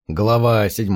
Глава 7.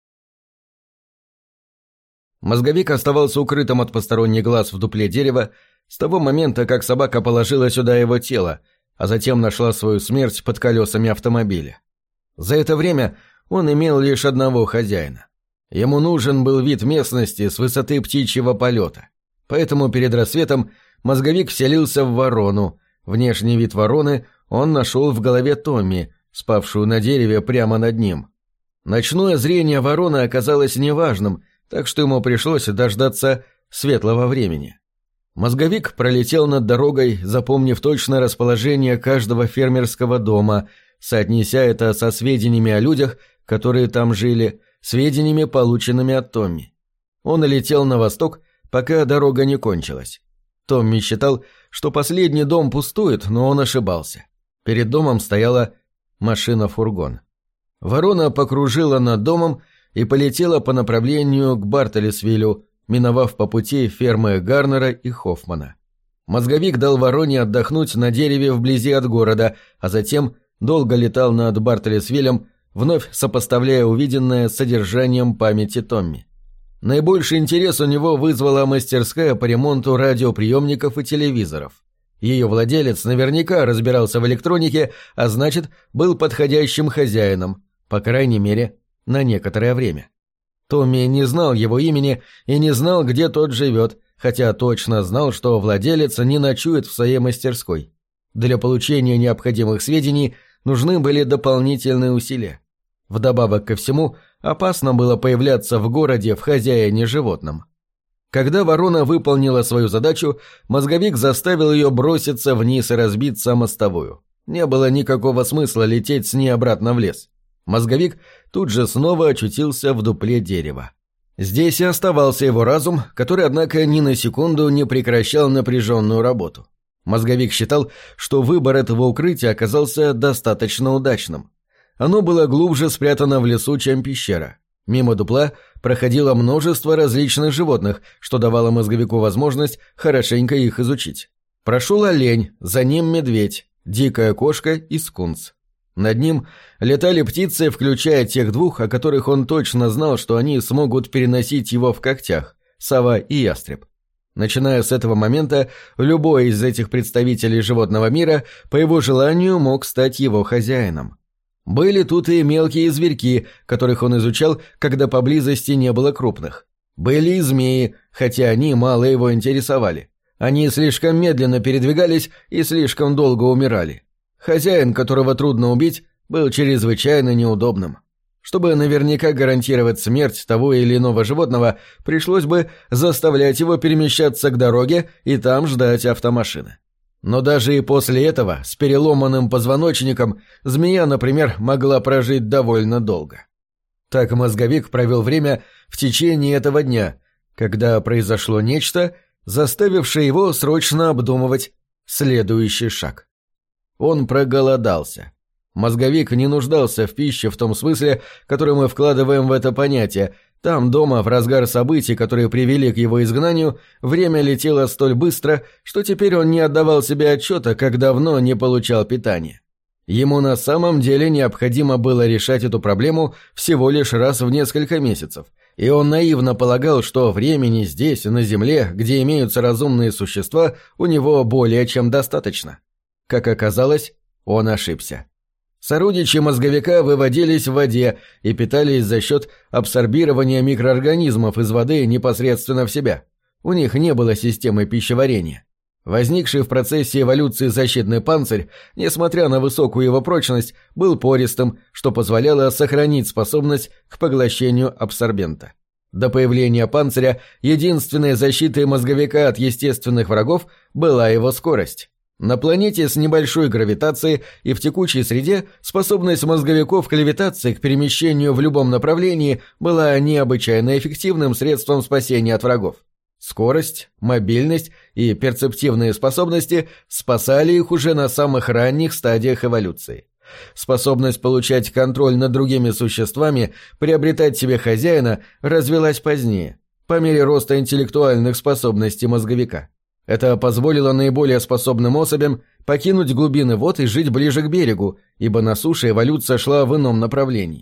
Мозговик оставался укрытым от посторонних глаз в дупле дерева с того момента, как собака положила сюда его тело, а затем нашла свою смерть под колесами автомобиля. За это время он имел лишь одного хозяина. Ему нужен был вид местности с высоты птичьего полета. Поэтому перед рассветом мозговик вселился в ворону. Внешний вид вороны он нашел в голове Томми, спавшую на дереве прямо над ним. Ночное зрение вороны оказалось неважным, так что ему пришлось дождаться светлого времени. Мозговик пролетел над дорогой, запомнив точное расположение каждого фермерского дома, соотнеся это со сведениями о людях, которые там жили, сведениями, полученными от Томми. Он летел на восток, пока дорога не кончилась. Томми считал, что последний дом пустует, но он ошибался. Перед домом стояла машина-фургон. Ворона покружила над домом и полетела по направлению к Бартолесвиллю, миновав по пути фермы Гарнера и Хоффмана. Мозговик дал вороне отдохнуть на дереве вблизи от города, а затем долго летал над Бартолесвиллем, вновь сопоставляя увиденное с содержанием памяти Томми. Наибольший интерес у него вызвала мастерская по ремонту радиоприемников и телевизоров. Ее владелец наверняка разбирался в электронике, а значит, был подходящим хозяином, по крайней мере, на некоторое время. Томми не знал его имени и не знал, где тот живет, хотя точно знал, что владелец не ночует в своей мастерской. Для получения необходимых сведений нужны были дополнительные усилия. Вдобавок ко всему, опасно было появляться в городе в хозяине животном. Когда ворона выполнила свою задачу, мозговик заставил ее броситься вниз и разбиться о мостовую. Не было никакого смысла лететь с ней обратно в лес. Мозговик тут же снова очутился в дупле дерева. Здесь и оставался его разум, который, однако, ни на секунду не прекращал напряженную работу. Мозговик считал, что выбор этого укрытия оказался достаточно удачным. Оно было глубже спрятано в лесу, чем пещера. Мимо дупла проходило множество различных животных, что давало мозговику возможность хорошенько их изучить. Прошел олень, за ним медведь, дикая кошка и скунс. Над ним летали птицы, включая тех двух, о которых он точно знал, что они смогут переносить его в когтях – сова и ястреб. Начиная с этого момента, любой из этих представителей животного мира по его желанию мог стать его хозяином. Были тут и мелкие зверьки, которых он изучал, когда поблизости не было крупных. Были и змеи, хотя они мало его интересовали. Они слишком медленно передвигались и слишком долго умирали. Хозяин, которого трудно убить, был чрезвычайно неудобным. Чтобы наверняка гарантировать смерть того или иного животного, пришлось бы заставлять его перемещаться к дороге и там ждать автомашины. Но даже и после этого, с переломанным позвоночником, змея, например, могла прожить довольно долго. Так мозговик провел время в течение этого дня, когда произошло нечто, заставившее его срочно обдумывать следующий шаг. Он проголодался. Мозговик не нуждался в пище в том смысле, который мы вкладываем в это понятие. Там, дома, в разгар событий, которые привели к его изгнанию, время летело столь быстро, что теперь он не отдавал себе отчета, как давно не получал питания. Ему на самом деле необходимо было решать эту проблему всего лишь раз в несколько месяцев, и он наивно полагал, что времени здесь, на Земле, где имеются разумные существа, у него более чем достаточно. Как оказалось, он ошибся. Сородичи мозговика выводились в воде и питались за счет абсорбирования микроорганизмов из воды непосредственно в себя. У них не было системы пищеварения. Возникший в процессе эволюции защитный панцирь, несмотря на высокую его прочность, был пористым, что позволяло сохранить способность к поглощению абсорбента. До появления панциря единственной защитой мозговика от естественных врагов была его скорость. На планете с небольшой гравитацией и в текучей среде способность мозговиков к левитации, к перемещению в любом направлении была необычайно эффективным средством спасения от врагов. Скорость, мобильность и перцептивные способности спасали их уже на самых ранних стадиях эволюции. Способность получать контроль над другими существами, приобретать себе хозяина, развилась позднее, по мере роста интеллектуальных способностей мозговика. Это позволило наиболее способным особям покинуть глубины вод и жить ближе к берегу, ибо на суше эволюция шла в ином направлении.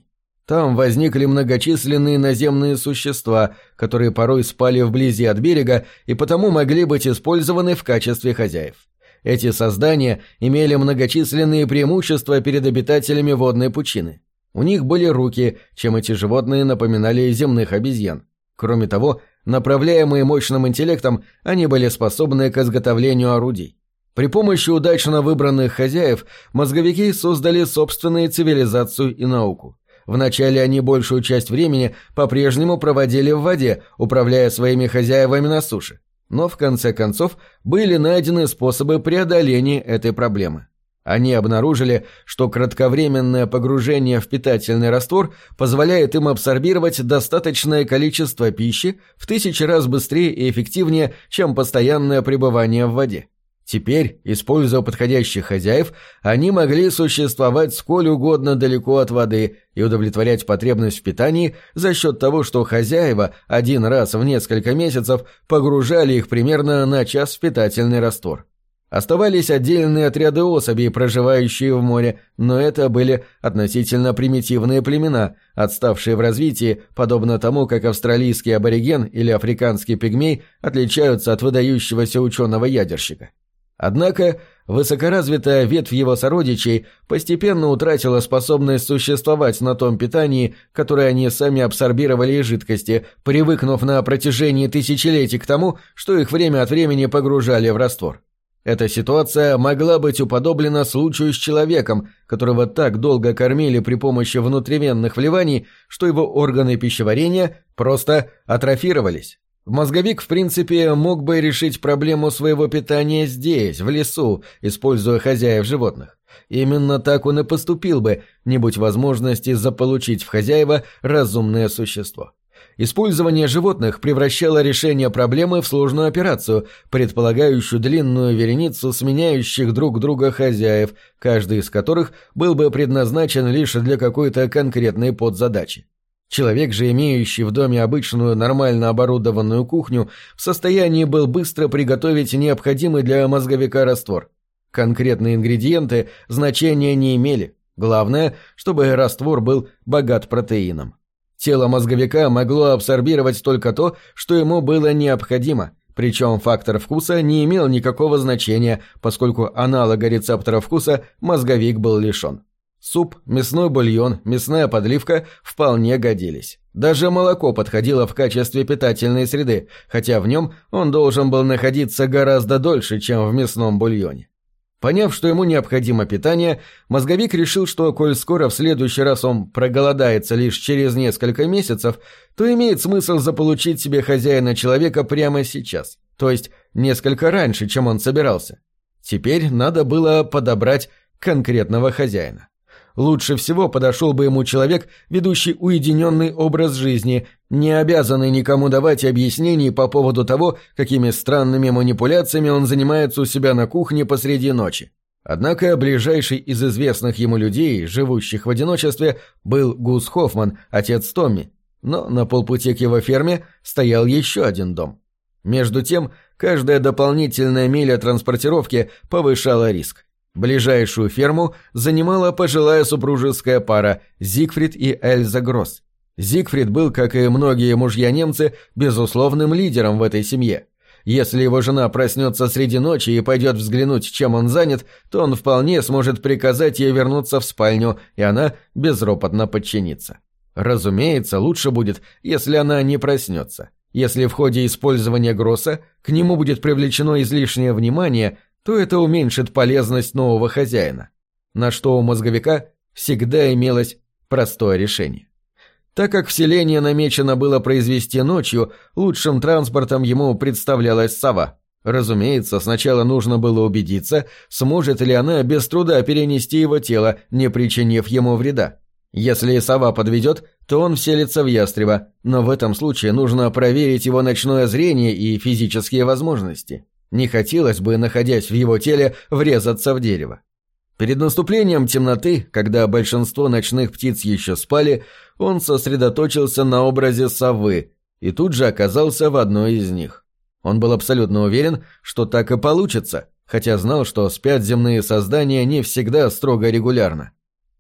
Там возникли многочисленные наземные существа, которые порой спали вблизи от берега и потому могли быть использованы в качестве хозяев. Эти создания имели многочисленные преимущества перед обитателями водной пучины. У них были руки, чем эти животные напоминали земных обезьян. Кроме того, направляемые мощным интеллектом, они были способны к изготовлению орудий. При помощи удачно выбранных хозяев мозговики создали собственную цивилизацию и науку. Вначале они большую часть времени по-прежнему проводили в воде, управляя своими хозяевами на суше. Но в конце концов были найдены способы преодоления этой проблемы. Они обнаружили, что кратковременное погружение в питательный раствор позволяет им абсорбировать достаточное количество пищи в 1000 раз быстрее и эффективнее, чем постоянное пребывание в воде. Теперь, используя подходящих хозяев, они могли существовать сколь угодно далеко от воды и удовлетворять потребность в питании за счет того, что хозяева один раз в несколько месяцев погружали их примерно на час в питательный раствор. Оставались отдельные отряды особей, проживающие в море, но это были относительно примитивные племена, отставшие в развитии, подобно тому, как австралийский абориген или африканский пигмей отличаются от выдающегося ученого-ядерщика. Однако высокоразвитая ветвь его сородичей постепенно утратила способность существовать на том питании, которое они сами абсорбировали из жидкости, привыкнув на протяжении тысячелетий к тому, что их время от времени погружали в раствор. Эта ситуация могла быть уподоблена случаю с человеком, которого так долго кормили при помощи внутривенных вливаний, что его органы пищеварения просто атрофировались. Мозговик, в принципе, мог бы решить проблему своего питания здесь, в лесу, используя хозяев животных. Именно так он и поступил бы, не будь возможности заполучить в хозяева разумное существо. Использование животных превращало решение проблемы в сложную операцию, предполагающую длинную вереницу сменяющих друг друга хозяев, каждый из которых был бы предназначен лишь для какой-то конкретной подзадачи. Человек же, имеющий в доме обычную нормально оборудованную кухню, в состоянии был быстро приготовить необходимый для мозговика раствор. Конкретные ингредиенты значения не имели. Главное, чтобы раствор был богат протеином. Тело мозговика могло абсорбировать только то, что ему было необходимо, причем фактор вкуса не имел никакого значения, поскольку аналога рецептора вкуса мозговик был лишен. Суп, мясной бульон, мясная подливка вполне годились. Даже молоко подходило в качестве питательной среды, хотя в нем он должен был находиться гораздо дольше, чем в мясном бульоне. Поняв, что ему необходимо питание, мозговик решил, что, коль скоро в следующий раз он проголодается лишь через несколько месяцев, то имеет смысл заполучить себе хозяина человека прямо сейчас, то есть несколько раньше, чем он собирался. Теперь надо было подобрать конкретного хозяина. Лучше всего подошел бы ему человек, ведущий уединенный образ жизни, не обязанный никому давать объяснений по поводу того, какими странными манипуляциями он занимается у себя на кухне посреди ночи. Однако ближайший из известных ему людей, живущих в одиночестве, был Гус Хоффман, отец Томми, но на полпути к его ферме стоял еще один дом. Между тем, каждая дополнительная миля транспортировки повышала риск. Ближайшую ферму занимала пожилая супружеская пара Зигфрид и Эльза Гросс. Зигфрид был, как и многие мужья-немцы, безусловным лидером в этой семье. Если его жена проснется среди ночи и пойдет взглянуть, чем он занят, то он вполне сможет приказать ей вернуться в спальню, и она безропотно подчинится. Разумеется, лучше будет, если она не проснется. Если в ходе использования Гросса к нему будет привлечено излишнее внимание, то это уменьшит полезность нового хозяина, на что у мозговика всегда имелось простое решение. Так как вселение намечено было произвести ночью, лучшим транспортом ему представлялась сова. Разумеется, сначала нужно было убедиться, сможет ли она без труда перенести его тело, не причинив ему вреда. Если сова подведет, то он вселится в ястреба, но в этом случае нужно проверить его ночное зрение и физические возможности. Не хотелось бы, находясь в его теле, врезаться в дерево. Перед наступлением темноты, когда большинство ночных птиц еще спали, он сосредоточился на образе совы и тут же оказался в одной из них. Он был абсолютно уверен, что так и получится, хотя знал, что спят земные создания не всегда строго регулярно.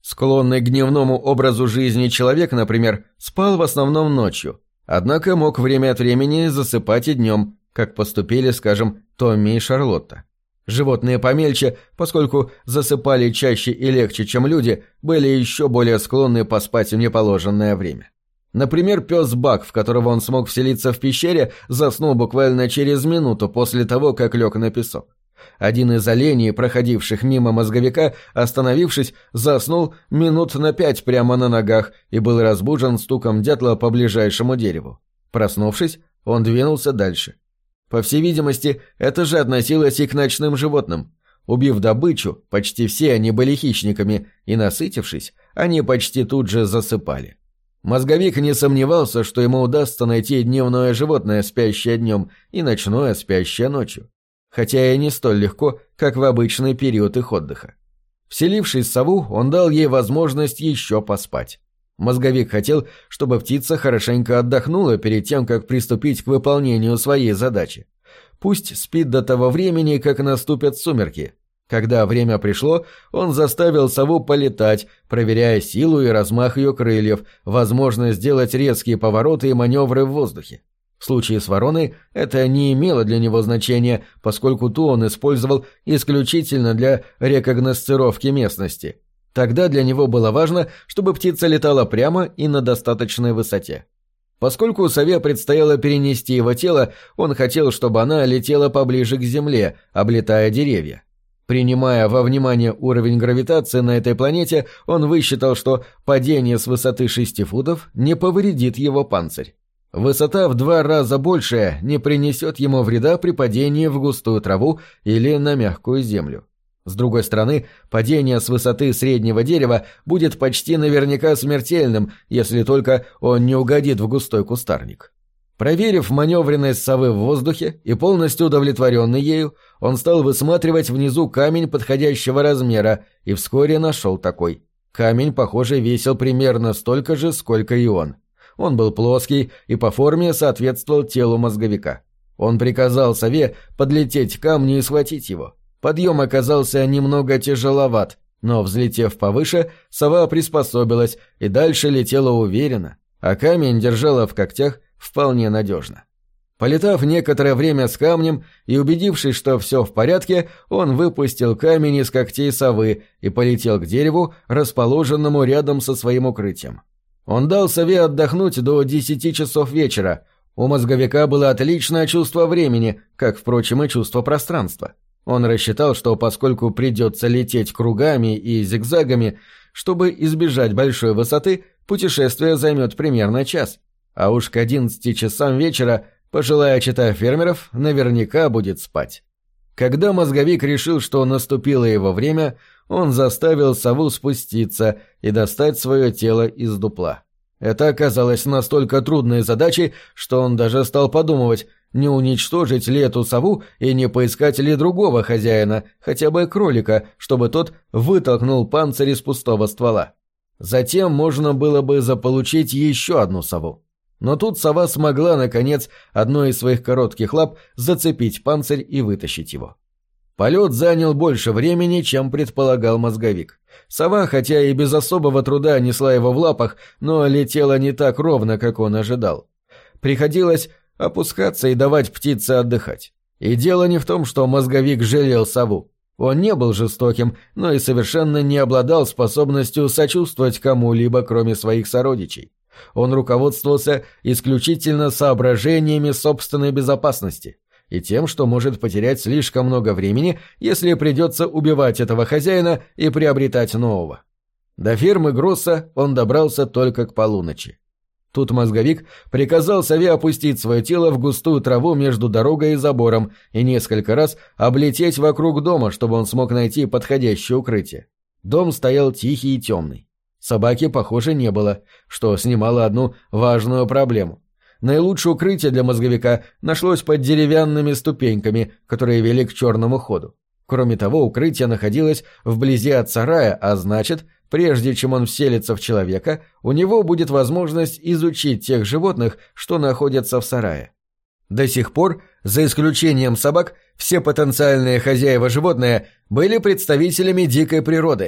Склонный к дневному образу жизни человек, например, спал в основном ночью, однако мог время от времени засыпать и днем, как поступили, скажем, Томми и Шарлотта. Животные помельче, поскольку засыпали чаще и легче, чем люди, были еще более склонны поспать в неположенное время. Например, пес Бак, в которого он смог вселиться в пещере, заснул буквально через минуту после того, как лег на песок. Один из оленей, проходивших мимо мозговика, остановившись, заснул минут на 5 прямо на ногах и был разбужен стуком дятла по ближайшему дереву. Проснувшись, он двинулся дальше. По всей видимости, это же относилось и к ночным животным. Убив добычу, почти все они были хищниками, и, насытившись, они почти тут же засыпали. Мозговик не сомневался, что ему удастся найти дневное животное, спящее днем, и ночное, спящее ночью. Хотя и не столь легко, как в обычный период их отдыха. Вселившись в сову, он дал ей возможность еще поспать. Мозговик хотел, чтобы птица хорошенько отдохнула перед тем, как приступить к выполнению своей задачи. Пусть спит до того времени, как наступят сумерки. Когда время пришло, он заставил сову полетать, проверяя силу и размах ее крыльев, возможность сделать резкие повороты и маневры в воздухе. В случае с вороной это не имело для него значения, поскольку ту он использовал исключительно для рекогносцировки местности. Тогда для него было важно, чтобы птица летала прямо и на достаточной высоте. Поскольку сове предстояло перенести его тело, он хотел, чтобы она летела поближе к земле, облетая деревья. Принимая во внимание уровень гравитации на этой планете, он высчитал, что падение с высоты 6 футов не повредит его панцирь. Высота в 2 раза большая не принесет ему вреда при падении в густую траву или на мягкую землю. С другой стороны, падение с высоты среднего дерева будет почти наверняка смертельным, если только он не угодит в густой кустарник. Проверив маневренность совы в воздухе и полностью удовлетворенный ею, он стал высматривать внизу камень подходящего размера и вскоре нашел такой. Камень, похоже, весил примерно столько же, сколько и он. Он был плоский и по форме соответствовал телу мозговика. Он приказал сове подлететь к камню и схватить его. Подъем оказался немного тяжеловат, но, взлетев повыше, сова приспособилась и дальше летела уверенно, а камень держала в когтях вполне надежно. Полетав некоторое время с камнем и убедившись, что все в порядке, он выпустил камень из когтей совы и полетел к дереву, расположенному рядом со своим укрытием. Он дал сове отдохнуть до 10 часов вечера. У мозговика было отличное чувство времени, как, впрочем, и чувство пространства. Он рассчитал, что поскольку придется лететь кругами и зигзагами, чтобы избежать большой высоты, путешествие займет примерно час. А уж к 11 часам вечера пожилая чета фермеров наверняка будет спать. Когда мозговик решил, что наступило его время, он заставил сову спуститься и достать свое тело из дупла. Это оказалось настолько трудной задачей, что он даже стал подумывать, не уничтожить ли эту сову и не поискать ли другого хозяина, хотя бы кролика, чтобы тот вытолкнул панцирь из пустого ствола. Затем можно было бы заполучить еще одну сову. Но тут сова смогла, наконец, одной из своих коротких лап зацепить панцирь и вытащить его. Полет занял больше времени, чем предполагал мозговик. Сова, хотя и без особого труда несла его в лапах, но летела не так ровно, как он ожидал. Приходилось опускаться и давать птице отдыхать. И дело не в том, что мозговик жалел сову. Он не был жестоким, но и совершенно не обладал способностью сочувствовать кому-либо, кроме своих сородичей. Он руководствовался исключительно соображениями собственной безопасности и тем, что может потерять слишком много времени, если придется убивать этого хозяина и приобретать нового. До фермы Гросса он добрался только к полуночи. Тут мозговик приказал сове опустить свое тело в густую траву между дорогой и забором и несколько раз облететь вокруг дома, чтобы он смог найти подходящее укрытие. Дом стоял тихий и темный. Собаки, похоже, не было, что снимало одну важную проблему. Наилучшее укрытие для мозговика нашлось под деревянными ступеньками, которые вели к черному ходу. Кроме того, укрытие находилось вблизи от сарая, а значит, прежде чем он вселится в человека, у него будет возможность изучить тех животных, что находятся в сарае. До сих пор, за исключением собак, все потенциальные хозяева животные были представителями дикой природы.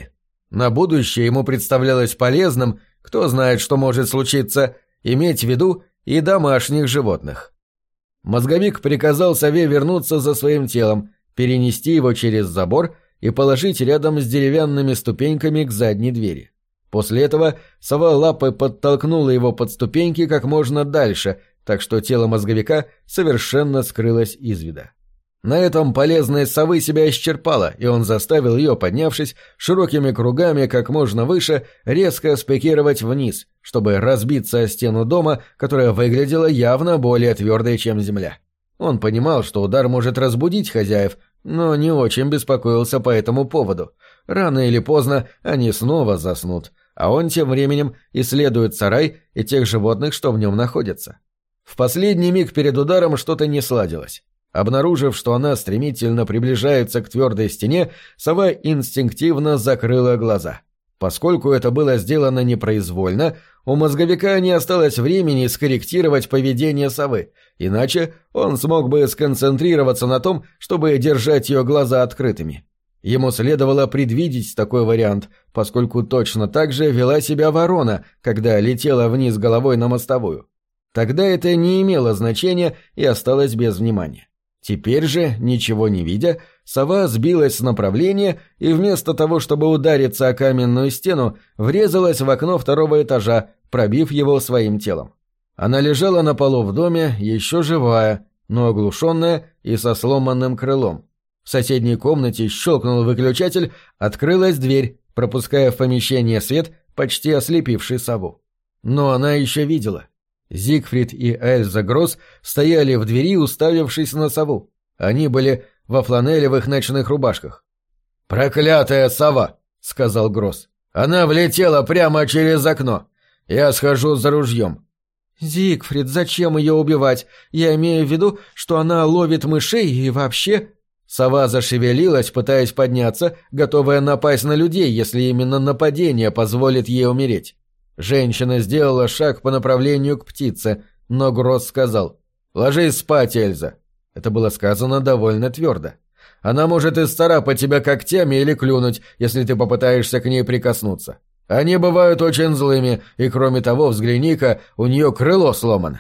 На будущее ему представлялось полезным, кто знает, что может случиться, иметь в виду и домашних животных. Мозговик приказал сове вернуться за своим телом, перенести его через забор и положить рядом с деревянными ступеньками к задней двери. После этого сова лапой подтолкнула его под ступеньки как можно дальше, так что тело мозговика совершенно скрылось из вида. На этом полезность совы себя исчерпала, и он заставил ее, поднявшись широкими кругами как можно выше, резко спикировать вниз, чтобы разбиться о стену дома, которая выглядела явно более твердой, чем земля. Он понимал, что удар может разбудить хозяев, но не очень беспокоился по этому поводу. Рано или поздно они снова заснут, а он тем временем исследует сарай и тех животных, что в нем находятся. В последний миг перед ударом что-то не сладилось. Обнаружив, что она стремительно приближается к твердой стене, сова инстинктивно закрыла глаза. Поскольку это было сделано непроизвольно, у мозговика не осталось времени скорректировать поведение совы, иначе он смог бы сконцентрироваться на том, чтобы держать ее глаза открытыми. Ему следовало предвидеть такой вариант, поскольку точно так же вела себя ворона, когда летела вниз головой на мостовую. Тогда это не имело значения и осталось без внимания. Теперь же, ничего не видя, сова сбилась с направления и вместо того, чтобы удариться о каменную стену, врезалась в окно второго этажа, пробив его своим телом. Она лежала на полу в доме, еще живая, но оглушенная и со сломанным крылом. В соседней комнате щелкнул выключатель, открылась дверь, пропуская в помещение свет, почти ослепивший сову. Но она еще видела. Зигфрид и Эльза Гросс стояли в двери, уставившись на сову. Они были во фланелевых ночных рубашках. «Проклятая сова!» — сказал Гросс. «Она влетела прямо через окно. Я схожу за ружьем». «Зигфрид, зачем ее убивать? Я имею в виду, что она ловит мышей и вообще...» Сова зашевелилась, пытаясь подняться, готовая напасть на людей, если именно нападение позволит ей умереть. Женщина сделала шаг по направлению к птице, но Гросс сказал: «Ложись спать, Эльза». Это было сказано довольно твердо. «Она может исцарапать тебя когтями или клюнуть, если ты попытаешься к ней прикоснуться. Они бывают очень злыми, и кроме того, взгляни-ка, у нее крыло сломано».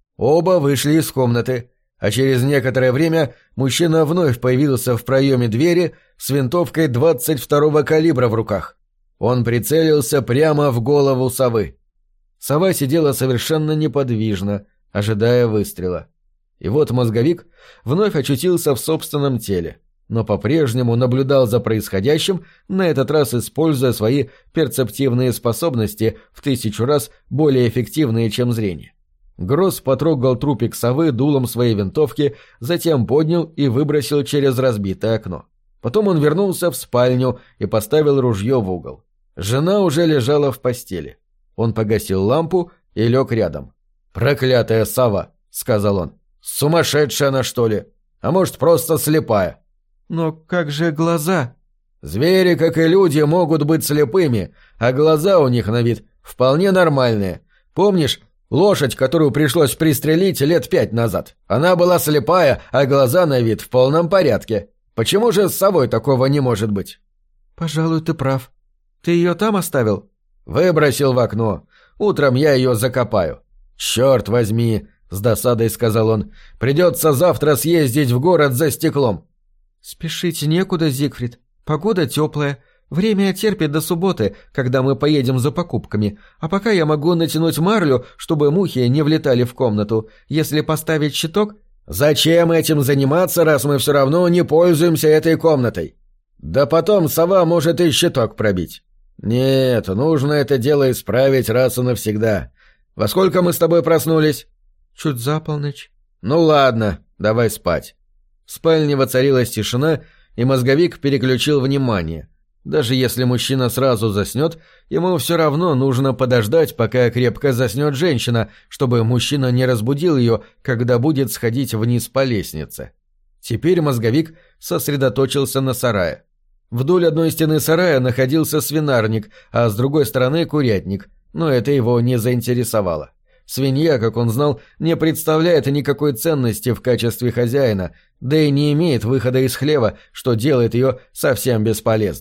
Оба вышли из комнаты, а через некоторое время мужчина вновь появился в проеме двери с винтовкой 22-го калибра в руках. Он прицелился прямо в голову совы. Сова сидела совершенно неподвижно, ожидая выстрела. И вот мозговик вновь очутился в собственном теле, но по-прежнему наблюдал за происходящим, на этот раз используя свои перцептивные способности в 1000 раз более эффективные, чем зрение. Гросс потрогал трупик совы дулом своей винтовки, затем поднял и выбросил через разбитое окно. Потом он вернулся в спальню и поставил ружье в угол. Жена уже лежала в постели. Он погасил лампу и лег рядом. «Проклятая сова!» — сказал он. «Сумасшедшая она, что ли? А может, просто слепая?» «Но как же глаза?» «Звери, как и люди, могут быть слепыми, а глаза у них на вид вполне нормальные. Помнишь лошадь, которую пришлось пристрелить лет 5 назад? Она была слепая, а глаза на вид в полном порядке. Почему же с совой такого не может быть?» «Пожалуй, ты прав. Ты ее там оставил?» «Выбросил в окно. Утром я ее закопаю». «Черт возьми!» — с досадой сказал он. «Придется завтра съездить в город за стеклом». «Спешить некуда, Зигфрид. Погода теплая. Время терпит до субботы, когда мы поедем за покупками. А пока я могу натянуть марлю, чтобы мухи не влетали в комнату. Если поставить щиток...» «Зачем этим заниматься, раз мы все равно не пользуемся этой комнатой? Да потом сова может и щиток пробить. Нет, нужно это дело исправить раз и навсегда. Во сколько мы с тобой проснулись?» «Чуть за полночь». «Ну ладно, давай спать». В спальне воцарилась тишина, и мозговик переключил внимание. Даже если мужчина сразу заснет, ему все равно нужно подождать, пока крепко заснет женщина, чтобы мужчина не разбудил ее, когда будет сходить вниз по лестнице. Теперь мозговик сосредоточился на сарае. Вдоль одной стены сарая находился свинарник, а с другой стороны курятник, но это его не заинтересовало. Свинья, как он знал, не представляет никакой ценности в качестве хозяина, да и не имеет выхода из хлева, что делает ее совсем бесполезной.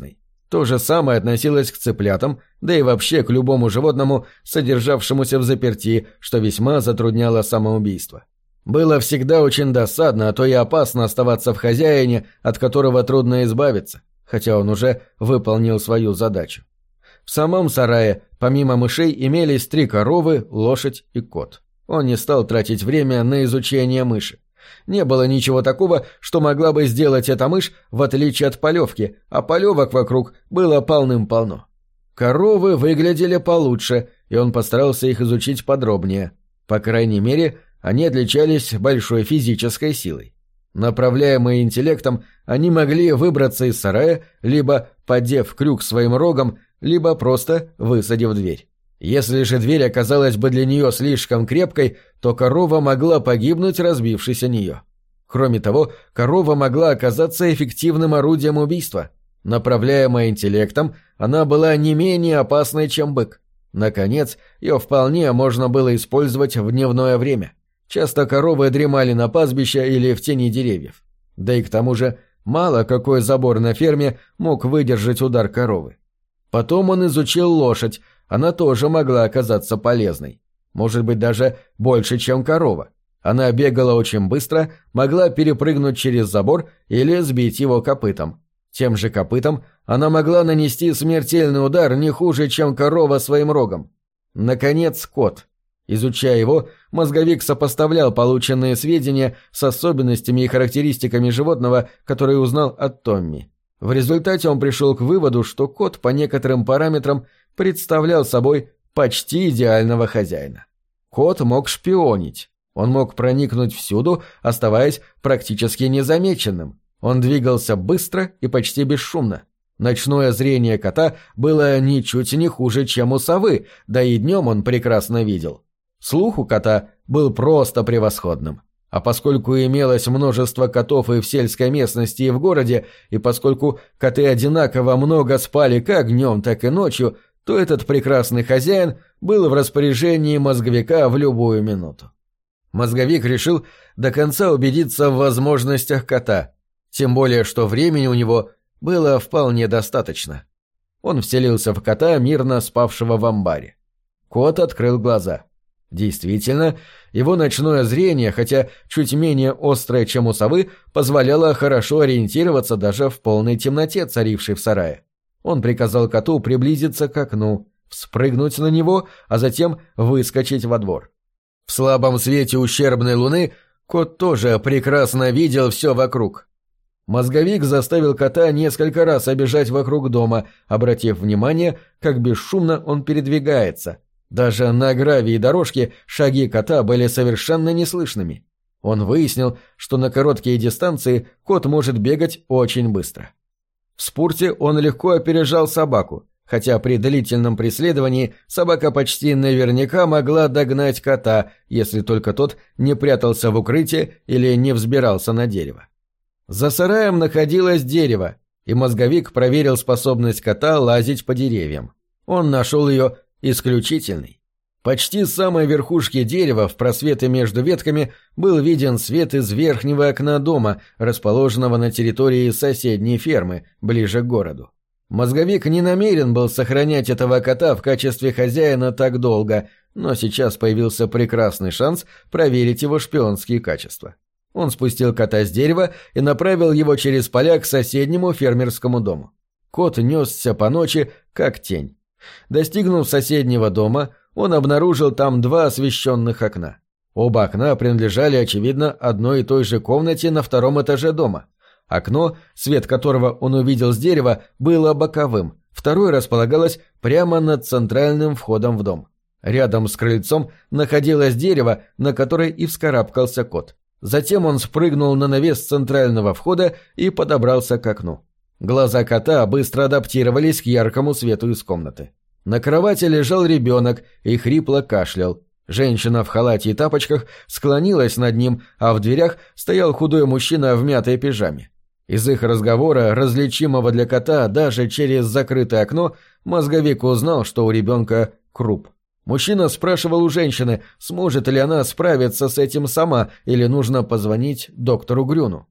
То же самое относилось к цыплятам, да и вообще к любому животному, содержавшемуся в заперти, что весьма затрудняло самоубийство. Было всегда очень досадно, а то и опасно оставаться в хозяине, от которого трудно избавиться, хотя он уже выполнил свою задачу. В самом сарае, помимо мышей, имелись 3 коровы, лошадь и кот. Он не стал тратить время на изучение мыши. Не было ничего такого, что могла бы сделать эта мышь, в отличие от полевки, а полевок вокруг было полным-полно. Коровы выглядели получше, и он постарался их изучить подробнее. По крайней мере, они отличались большой физической силой. Направляемые интеллектом, они могли выбраться из сарая, либо поддев крюк своим рогом, либо просто высадив дверь. Если же дверь оказалась бы для нее слишком крепкой, то корова могла погибнуть, разбившись о нее. Кроме того, корова могла оказаться эффективным орудием убийства. Направляемая интеллектом, она была не менее опасной, чем бык. Наконец, ее вполне можно было использовать в дневное время. Часто коровы дремали на пастбище или в тени деревьев. Да и к тому же, мало какой забор на ферме мог выдержать удар коровы. Потом он изучил лошадь, она тоже могла оказаться полезной. Может быть, даже больше, чем корова. Она бегала очень быстро, могла перепрыгнуть через забор или сбить его копытом. Тем же копытом она могла нанести смертельный удар не хуже, чем корова своим рогом. Наконец, кот. Изучая его, мозговик сопоставлял полученные сведения с особенностями и характеристиками животного, которые узнал от Томми. В результате он пришел к выводу, что кот по некоторым параметрам представлял собой почти идеального хозяина. Кот мог шпионить. Он мог проникнуть всюду, оставаясь практически незамеченным. Он двигался быстро и почти бесшумно. Ночное зрение кота было ничуть не хуже, чем у совы, да и днем он прекрасно видел. Слух у кота был просто превосходным. А поскольку имелось множество котов и в сельской местности, и в городе, и поскольку коты одинаково много спали как днем, так и ночью, то этот прекрасный хозяин был в распоряжении мозговика в любую минуту. Мозговик решил до конца убедиться в возможностях кота, тем более что времени у него было вполне достаточно. Он вселился в кота, мирно спавшего в амбаре. Кот открыл глаза. Действительно, его ночное зрение, хотя чуть менее острое, чем у совы, позволяло хорошо ориентироваться даже в полной темноте, царившей в сарае. Он приказал коту приблизиться к окну, вспрыгнуть на него, а затем выскочить во двор. В слабом свете ущербной луны кот тоже прекрасно видел все вокруг. Мозговик заставил кота несколько раз обежать вокруг дома, обратив внимание, как бесшумно он передвигается. Даже на гравии дорожки шаги кота были совершенно неслышными. Он выяснил, что на короткие дистанции кот может бегать очень быстро. В спорте он легко опережал собаку, хотя при длительном преследовании собака почти наверняка могла догнать кота, если только тот не прятался в укрытии или не взбирался на дерево. За сараем находилось дерево, и мозговик проверил способность кота лазить по деревьям. Он нашел ее исключительный. Почти с самой верхушки дерева в просветы между ветками был виден свет из верхнего окна дома, расположенного на территории соседней фермы, ближе к городу. Мозговик не намерен был сохранять этого кота в качестве хозяина так долго, но сейчас появился прекрасный шанс проверить его шпионские качества. Он спустил кота с дерева и направил его через поля к соседнему фермерскому дому. Кот несся по ночи, как тень. Достигнув соседнего дома, он обнаружил там 2 освещенных окна. Оба окна принадлежали, очевидно, одной и той же комнате на 2-м этаже дома. Окно, свет которого он увидел с дерева, было боковым, второе располагалось прямо над центральным входом в дом. Рядом с крыльцом находилось дерево, на которое и вскарабкался кот. Затем он спрыгнул на навес центрального входа и подобрался к окну. Глаза кота быстро адаптировались к яркому свету из комнаты. На кровати лежал ребенок и хрипло кашлял. Женщина в халате и тапочках склонилась над ним, а в дверях стоял худой мужчина в мятой пижаме. Из их разговора, различимого для кота даже через закрытое окно, мозговик узнал, что у ребенка круп. Мужчина спрашивал у женщины, сможет ли она справиться с этим сама или нужно позвонить доктору Грюну.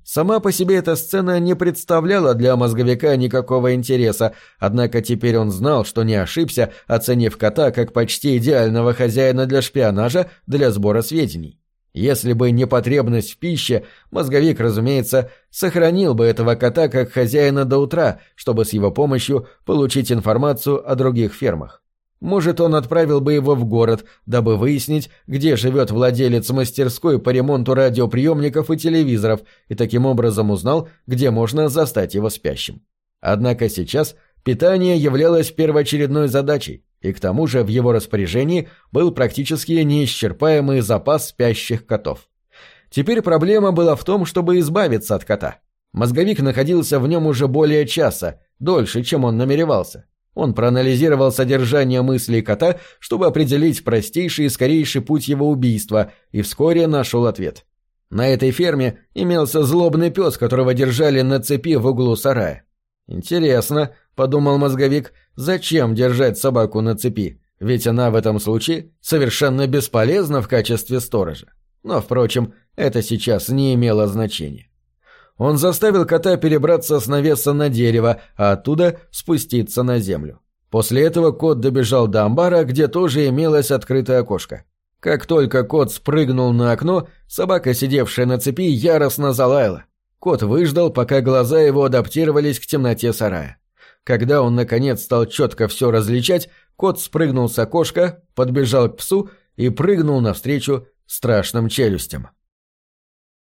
Сама по себе эта сцена не представляла для мозговика никакого интереса, однако теперь он знал, что не ошибся, оценив кота как почти идеального хозяина для шпионажа, для сбора сведений. Если бы не потребность в пище, мозговик, разумеется, сохранил бы этого кота как хозяина до утра, чтобы с его помощью получить информацию о других фермах. Может, он отправил бы его в город, дабы выяснить, где живет владелец мастерской по ремонту радиоприемников и телевизоров, и таким образом узнал, где можно застать его спящим. Однако сейчас питание являлось первоочередной задачей, и к тому же в его распоряжении был практически неисчерпаемый запас спящих котов. Теперь проблема была в том, чтобы избавиться от кота. Мозговик находился в нем уже более часа, дольше, чем он намеревался. Он проанализировал содержание мыслей кота, чтобы определить простейший и скорейший путь его убийства, и вскоре нашел ответ. На этой ферме имелся злобный пес, которого держали на цепи в углу сарая. «Интересно», — подумал мозговик, — «зачем держать собаку на цепи? Ведь она в этом случае совершенно бесполезна в качестве сторожа». Но, впрочем, это сейчас не имело значения. Он заставил кота перебраться с навеса на дерево, а оттуда спуститься на землю. После этого кот добежал до амбара, где тоже имелось открытое окошко. Как только кот спрыгнул на окно, собака, сидевшая на цепи, яростно залаяла. Кот выждал, пока глаза его адаптировались к темноте сарая. Когда он, наконец, стал четко все различать, кот спрыгнул с окошка, подбежал к псу и прыгнул навстречу страшным челюстям.